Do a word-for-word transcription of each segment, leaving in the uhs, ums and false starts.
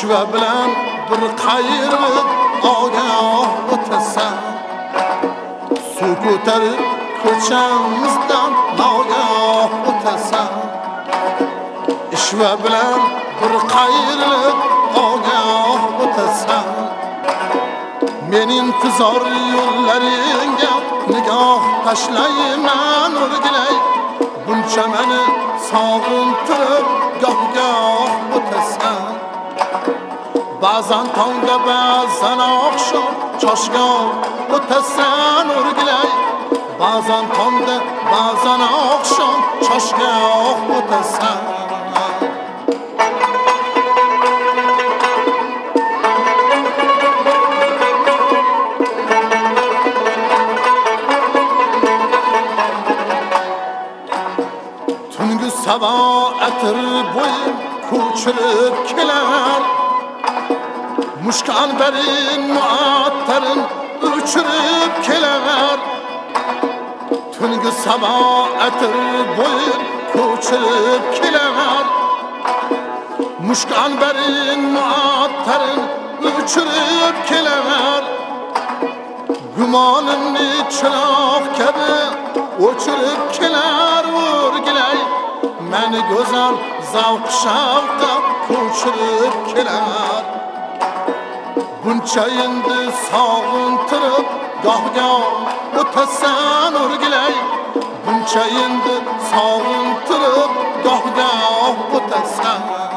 ishva bilan bir qayrilib ogoh o'tasan. Suv ko'tarib ko'chamizdan nogoh o'tasan. Ishva bilan bir qayrilib ogoh o'tasan. Men intizor yo'llaringga nigoh tashlayman o'rgilay. Buncha meni sog'intirib goh-goh o'tasan. Ba'zan tongda ba'zan oqshom choshgoh o'tasan o'rgilay. Ba'zan tongda ba'zan oqshom choshgoh o'tasan. Tungi sabo atir bo'yim ko'chirib kelar. Mushk anbarin muattarin uchirib kelar. Tungi sabo atir bo'yim ko'chirib kelar. Mushk anbarin muattarin uchirib kelar. Gumonimni chiroq kabi o'chirib kelar o'rgilay. Meni go'zal zavq shavqqa ko'chirib kelar. Buncha endi sog'intirib goh-goh o'tasan o'rgilay. Buncha endi sog'intirib goh-goh o'tasan.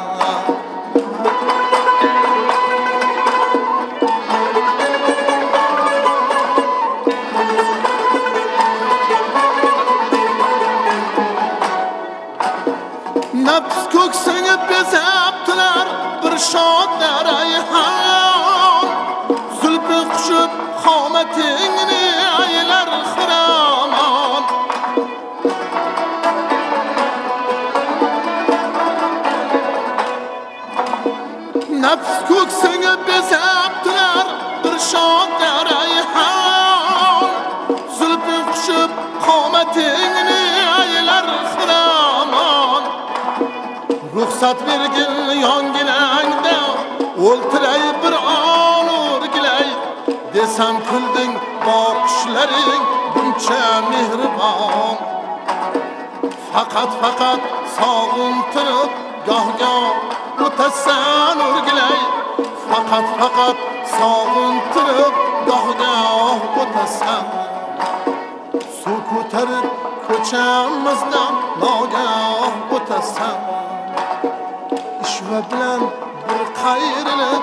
Nafs ko'ksini bezabdilar bir shodda rayhon. Zulfi qushib qomatingni aylar xiromon. Nafs ko'ksini bezabdilar bir shodda rayhon. Zulfi qushib qomatingni aylar xiromon. Ruxsat bergin yongilangda o'ltiray bir on o'rgilay. Desam kulding boqishlaring buncha mehribon. Faqat faqat sog'intirib goh-goh o'tasan o'rgilay. Faqat faqat sog'intirib goh-goh o'tasan. Suv ko'tarib ko'chamizdan nogoh o'tasan. Ishva bilan bir qayrilib